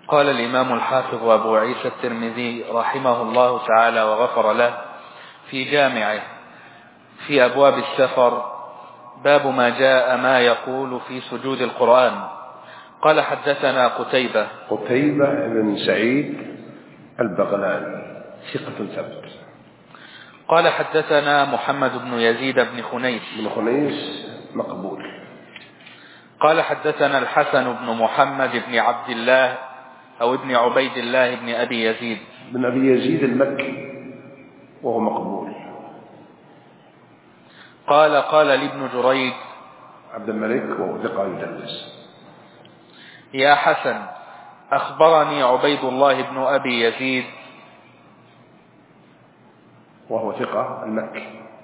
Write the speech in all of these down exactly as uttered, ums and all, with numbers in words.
قال الإمام الحافظ أبو عيسى الترمذي رحمه الله تعالى وغفر له في جامعه في أبواب السفر: باب ما جاء ما يقول في سجود القرآن. قال حدثنا قتيبة قتيبة بن سعيد البغلاني ثقة ثبت. قال حدثنا محمد بن يزيد بن خنيس بن خنيس مقبول. قال حدثنا الحسن بن محمد بن عبد الله أو ابن عبيد الله بن أبي يزيد بن أبي يزيد المكي وهو مقبول. قال قال لابن جريج عبد الملك وهو ثقة يدلس: يا حسن أخبرني عبيد الله بن أبي يزيد وهو ثقة المكي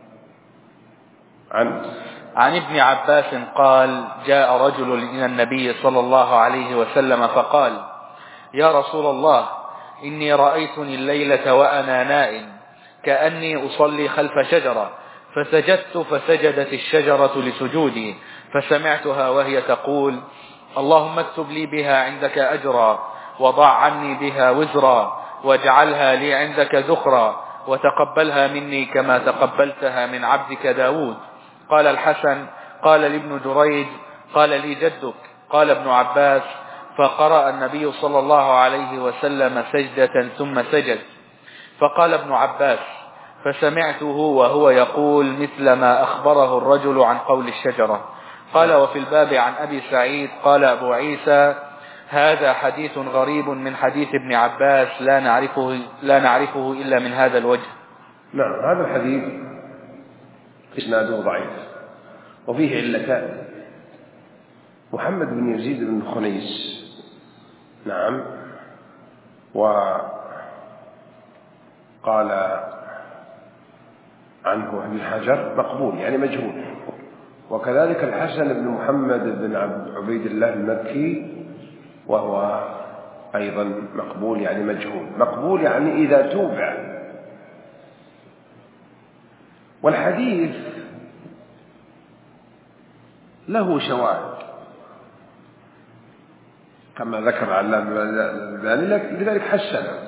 عن عن ابن عباس قال: جاء رجل إلى النبي صلى الله عليه وسلم فقال: يا رسول الله، إني رأيتني الليلة وأنا نائم كأني أصلي خلف شجرة، فسجدت فسجدت الشجرة لسجودي، فسمعتها وهي تقول: اللهم اكتب لي بها عندك أجرا، وضع عني بها وزرا، واجعلها لي عندك ذخرا، وتقبلها مني كما تقبلتها من عبدك داود. قال الحسن: قال لابن جريج: قال لي جدك. قال ابن عباس: فقرأ النبي صلى الله عليه وسلم سجدة ثم سجد. فقال ابن عباس: فسمعته وهو يقول مثل ما أخبره الرجل عن قول الشجرة. قال: وفي الباب عن أبي سعيد قال أبو عيسى: هذا حديث غريب من حديث ابن عباس لا نعرفه, لا نعرفه إلا من هذا الوجه. نعم، هذا الحديث إسناده ضعيف وفيه علتان: محمد بن يزيد بن خنيس نعم، وقال عنه ابن حجر مقبول يعني مجهول، وكذلك الحسن بن محمد بن عبيد الله المكي وهو أيضا مقبول يعني مجهول. مقبول يعني إذا توبع. والحديث له شواهد كما ذكر علامة الألباني، لذلك حسنه.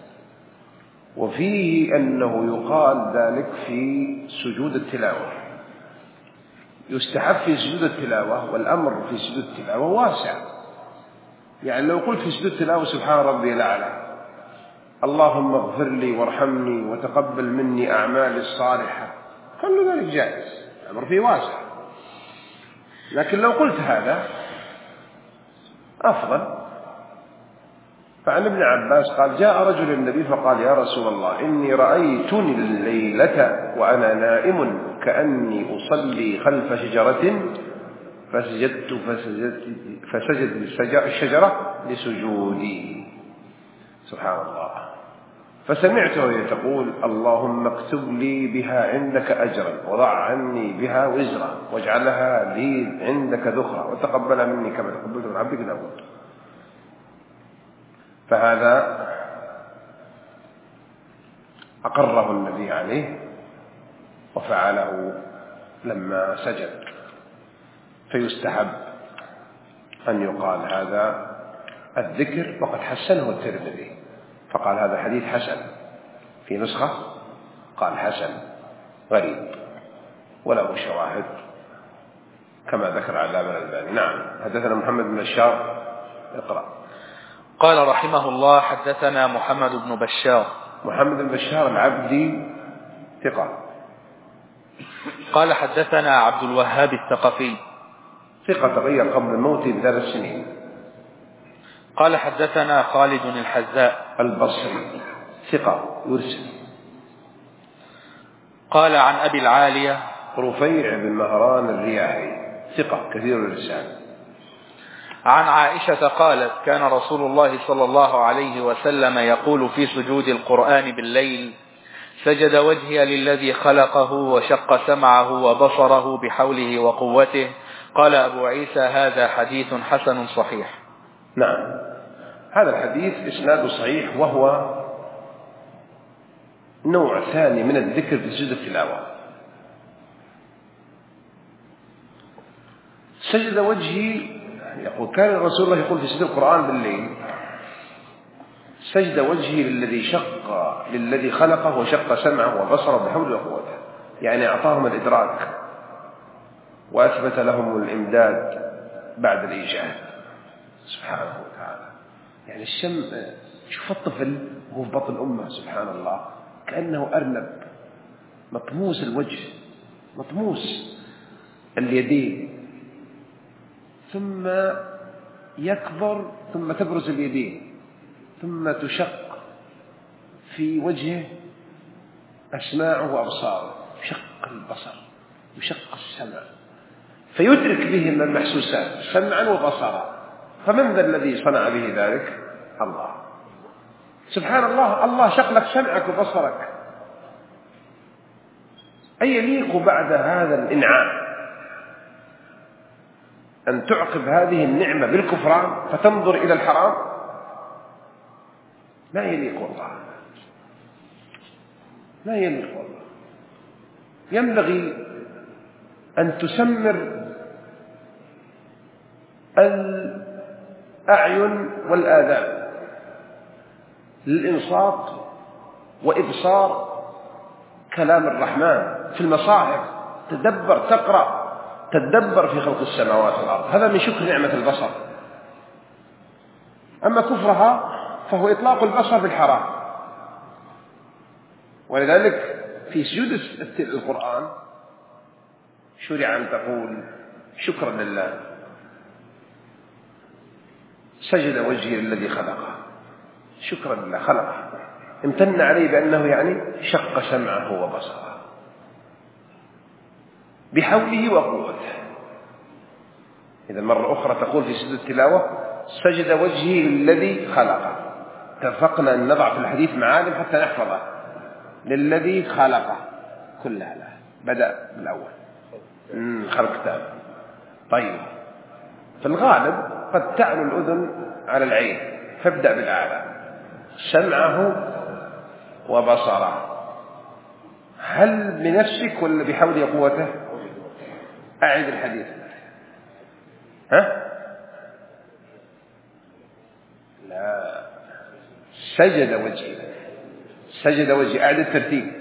وفيه أنه يقال ذلك في سجود التلاوة، يستحب في سجود التلاوة، والأمر في سجود التلاوة واسع. يعني لو قلت في سجود التلاوة سبحان ربي الأعلى، اللهم اغفر لي وارحمني وتقبل مني أعمالي الصالحة، كل ذلك جائز، الأمر فيه واسع. لكن لو قلت هذا أفضل. فعن ابن عباس قال: جاء رجل النبي فقال: يا رسول الله، إني رأيتني الليلة وأنا نائم كأني أصلي خلف شجرة، فسجدت فسجدت فسجد الشجرة لسجودي. سبحان الله. فسمعته وهي تقول: اللهم اكتب لي بها عندك أجرا، وضع عني بها وزرا، واجعلها لي عندك ذخرا، وتقبلها مني كما تقبلت من عبدك داود. فهذا أقره النبي عليه وفعله لما سجد. فيستحب أن يقال هذا الذكر، وقد حسنه الترمذي فقال هذا حديث حسن. في نسخة قال حسن غريب وله شواهد كما ذكر علامة الألباني. نعم. حدثنا محمد بن بشار. اقرأ. قال رحمه الله: حدثنا محمد بن بشار. محمد بن بشار العبدي ثقة. قال حدثنا عبد الوهاب الثقفي ثقة تغير قبل موته بثلاث سنين. قال حدثنا خالد الحذاء البصري ثقة يرسل. قال عن أبي العالية رفيع بن مهران الرياحي ثقة كثير الإرسال. عن عائشة قالت: كان رسول الله صلى الله عليه وسلم يقول في سجود القرآن بالليل: سجد وجهي للذي خلقه وشق سمعه وبصره بحوله وقوته. قال أبو عيسى: هذا حديث حسن صحيح. نعم، هذا الحديث إسناده صحيح، وهو نوع ثاني من الذكر في سجود التلاوة. سجد وجهي يقول كان رسول الله يقول في سجود القرآن بالليل سجد وجهه للذي شق للذي خلقه وشق سمعه وبصره بحوله وقوته، يعني أعطاهم الإدراك وأثبت لهم الإمداد بعد الإيجاد سبحانه وتعالى. يعني الشم، شوف الطفل وهو في بطن أمه سبحان الله كأنه أرنب مطموس الوجه مطموس اليدين، ثم يكبر ثم تبرز اليدين ثم تشق في وجهه أسماعه وأبصاره، يشق البصر يشق السمع فيدرك بهم المحسوسات سمعا وبصرا. فمن ذا الذي صنع به ذلك؟ الله سبحان الله. الله شق لك سمعك وبصرك. أي يليق بعد هذا الإنعام أن تعقب هذه النعمة بالكفران فتنظر إلى الحرام؟ لا يليق والله، لا يليق والله. ينبغي أن تسمر الأعين والآذان للإنصات وإبصار كلام الرحمن في المصاحف. تدبر، تقرأ، تدبر في خلق السماوات والأرض، هذا من شكر نعمة البصر. أما كفرها فهو إطلاق البصر بالحرام. ولذلك في سجود القرآن شرع أن تقول شكرا لله سجد وجهي الذي خلقه، شكرا لله خلقه، امتن عليه بأنه يعني شق سمعه وبصره بحوله وقوته. إذا مرة أخرى تقول في سجود التلاوة سجد وجهي للذي خلقه. اتفقنا أن نضع في الحديث معالم حتى نحفظه. للذي خلقه كلها له، بدأ بالأول خلق تام. طيب في الغالب قد تعلو الأذن على العين، فابدأ بالأعلى سمعه وبصره. هل بنفسك ولا بحول قوته؟ أعد الحديث. ها؟ لا، سجد وجهي، سجد وجهي، أعد الترتيب.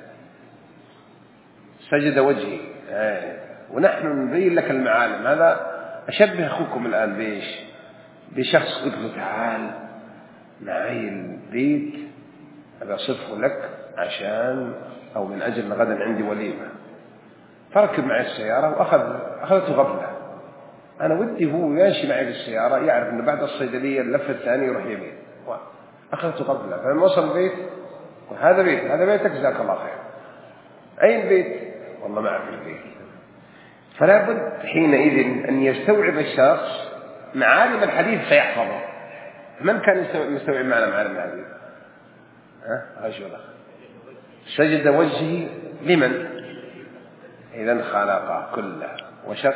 سجد وجهي. آه. ونحن نبين لك المعالم. هذا أشبه أخوكم الآن بإيش؟ بشخص قلت له تعال معي البيت هذا صفه لك عشان أو من أجل غدا عندي وليمة. فركب معي السيارة وأخذ أخذته غفلة. أنا ودي هو يمشي معي بالسيارة يعرف أنه بعد الصيدلية اللفة الثانية يروح يمين. أخذته غفلة. فلما وصل البيت هذا بيت هذا بيتك جزاك الله خير. أين البيت؟ والله ما أعرف البيت. فلا بد حينئذ أن يستوعب الشخص معالم الحديث فيحفظه. من كان يستوعب معنا معالم الحديث؟ ها؟ أشوف سجد وجهي لمن؟ إذن خلق كله وشق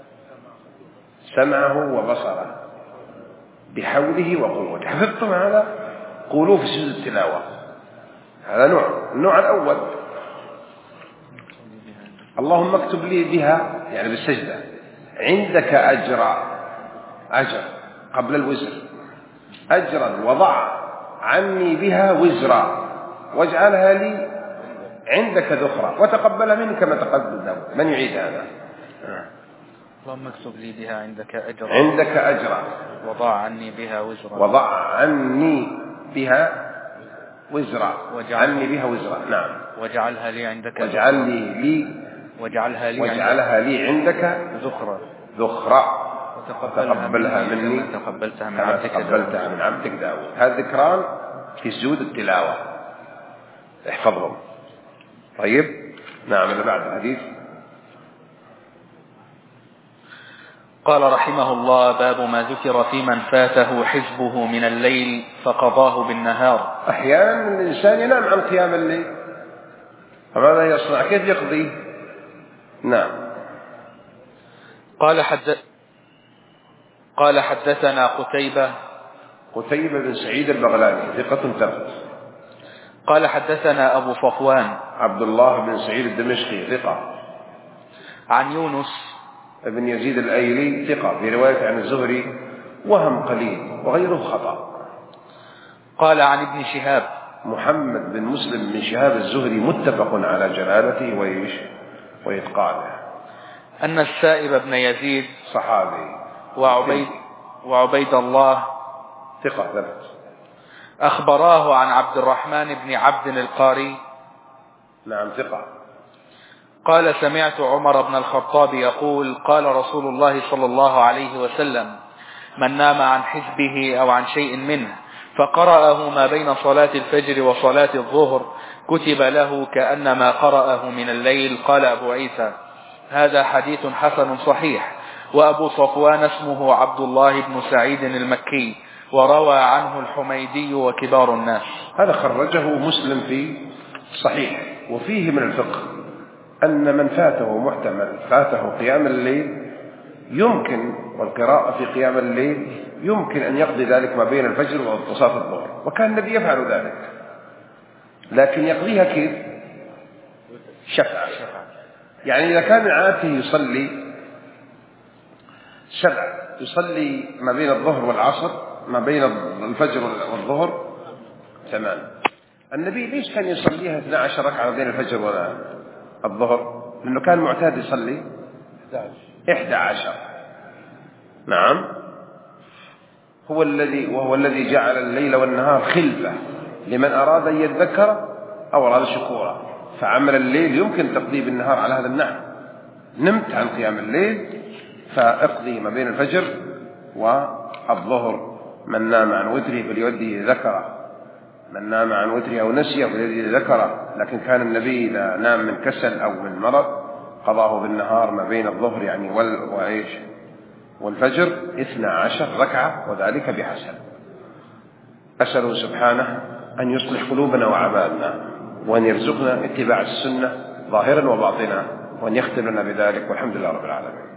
سمعه وبصره بحوله وقوته. حفظتم هذا؟ قولوه في سجود التلاوة. هذا نوع. النوع الأول اللهم اكتب لي بها يعني بالسجدة عندك أجرا، أجر قبل الوزر، أجرا وضع عني بها وزرا واجعلها لي عندك ذخرا وتقبلها مني كما تقبل داود. من يعيد هذا؟ اللهم اكتب لي بها عندك أجرا، عندك أجرا وضع عني بها وزرا، وضع عني بها وزرا، عني بها وزرا. نعم. واجعلها لي عندك، واجعل لي لي واجعلها لي واجعلها لي عندك ذخرا ذخرا وتقبلها مني كما تقبلتها من كما عبدك تقبلتها من عبدك داود. هذا ذكران في سجود التلاوة، احفظهم. طيب نعم. اللي بعد الحديث قال رحمه الله: باب ما ذكر في من فاته حزبه من الليل فقضاه بالنهار. أحيانا الإنسان ينام عن قيام الليل، فماذا يصنع؟ كيف يقضي؟ نعم. قال حدث قال حدثنا قتيبة قتيبة بن سعيد البغلاني ثقة ثبت. قال حدثنا أبو صفوان عبد الله بن سعيد الدمشقي ثقة. عن يونس ابن يزيد الأيلي ثقة في رواية عن الزهري وهم قليل وغيره خطأ. قال عن ابن شهاب. محمد بن مسلم بن شهاب الزهري متفق على جلالته وإيش وإتقانه. أن السائب بن يزيد صحابي وعبيد, وعبيد الله ثقة ثبت أخبراه عن عبد الرحمن بن عبد القاري. نعم ثقة. قال سمعت عمر بن الخطاب يقول قال رسول الله صلى الله عليه وسلم من نام عن حزبه أو عن شيء منه فقرأه ما بين صلاة الفجر وصلاة الظهر كتب له كأنما قرأه من الليل. قال أبو عيسى هذا حديث حسن صحيح. وأبو صفوان اسمه عبد الله بن سعيد المكي وروى عنه الحميدي وكبار الناس. هذا خرجه مسلم في صحيح. وفيه من الفقه أن من فاته محتمل فاته قيام الليل يمكن والقراءة في قيام الليل يمكن أن يقضي ذلك ما بين الفجر وصلاة الظهر، وكان النبي يفعل ذلك، لكن يقضيها كيف؟ شفعا. يعني إذا كان عادته يصلي سبع يصلي ما بين الظهر والعصر ما بين الفجر والظهر ثمان، النبي ليش كان يصليها اثنتا عشرة ركعة ما بين الفجر والظهر؟ لأنه كان معتاد يصلي إحدى عشر. نعم هو الذي وهو الذي جعل الليل والنهار خلفة لمن أراد أن يذكر أو أراد شكورا، فعمل الليل يمكن تقضيه بالنهار على هذا النحو. نمت عن قيام الليل فاقضي ما بين الفجر والظهر. من نام عن وتره فليؤدي ذكره، من نام عن وتره أو نسيه فليؤدي ذكره. لكن كان النبي إذا نام من كسل أو من مرض قضاه بالنهار ما بين الظهر يعني وعيش والفجر اثنا عشر ركعة، وذلك بحسب. أسأله سبحانه أن يصلح قلوبنا وعبادنا، وأن يرزقنا اتباع السنة ظاهرا وباطنا، وأن يختم لنا بذلك، والحمد لله رب العالمين.